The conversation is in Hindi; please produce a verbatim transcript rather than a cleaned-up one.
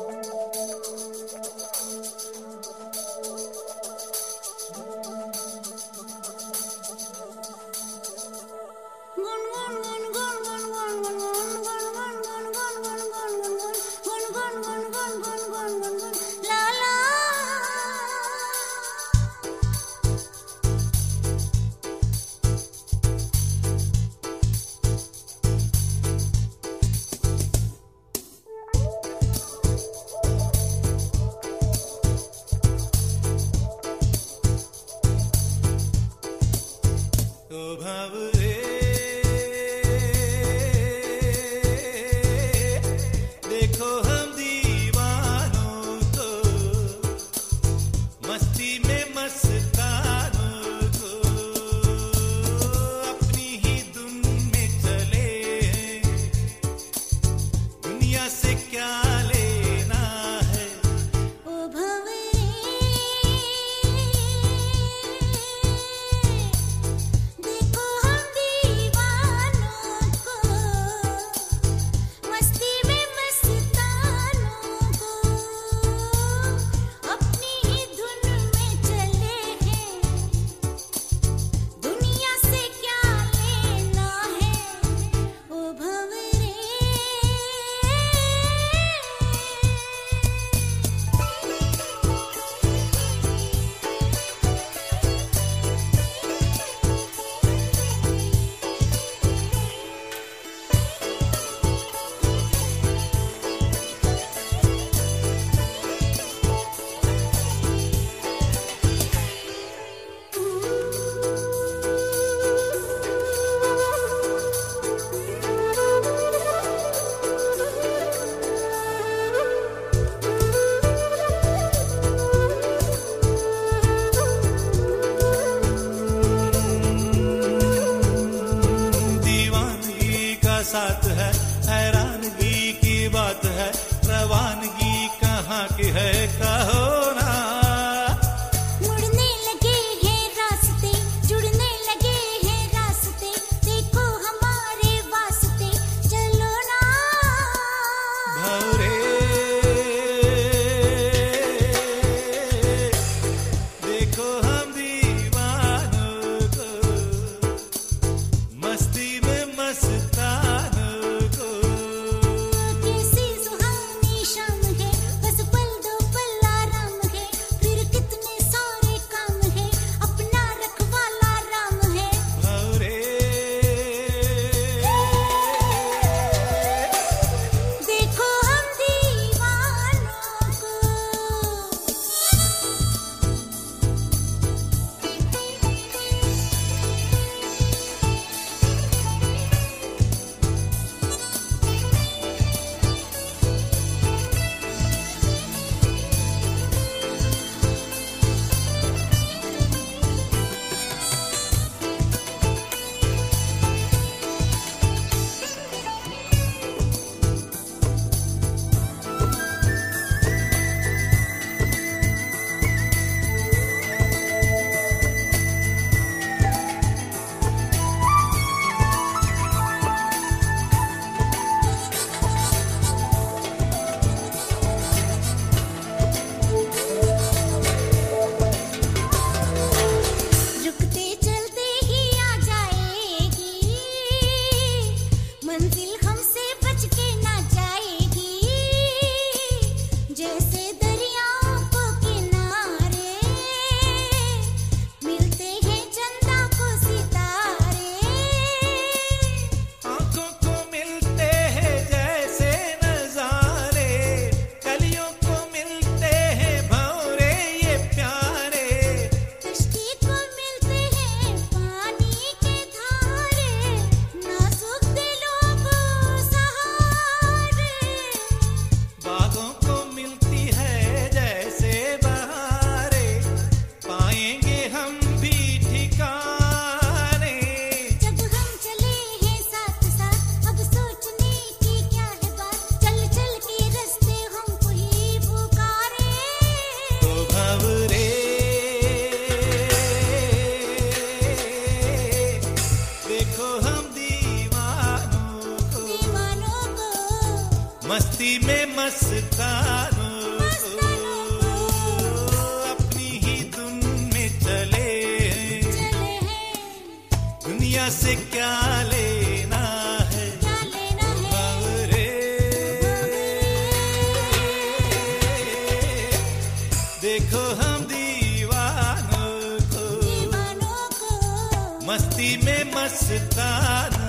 साथ है, हैरानगी की बात है, रवानगी कहाँ की है कहो ना। मुड़ने लगे हैं रास्ते, जुड़ने लगे हैं रास्ते, देखो हमारे वास्ते चलो ना। भौरे देखो हम दीवानों को, मस्ती में मस्तानों को। कैसी सुहानी शाम है, बस पल दो पल आराम है, फिर कितने सारे काम है, अपना रखवाला राम है। भौरे देखो हम दीवानों को। रुकते चलते ही आ जाएगी, मंजिल हमसे बच के ना जाएगी। जैसे दरियाओं को किनारे मिलते हैं चंदा को सितारे। आंखों को मिलते हैं जैसे नजारे, कलियों को मिलते हैं भौरे ये प्यारे। कश्ती को मिलते हैं पानी के धारे, नाजुक दिलों को सहारे। बागों को मिलती है जैसे बहारे, पाएंगे हम भी ठिकाने। जब हम चले हैं साथ साथ, अब सोचने की क्या है बात, चल चल के रास्ते हमको ही पुकारे। तो भंवरे देखो हम दीवानों को, दीवानों को मस्ती में मस्तानों से क्या लेना है, क्या लेना है बावरे। देखो हम दीवानों को दीवानों को मस्ती में मस्ताना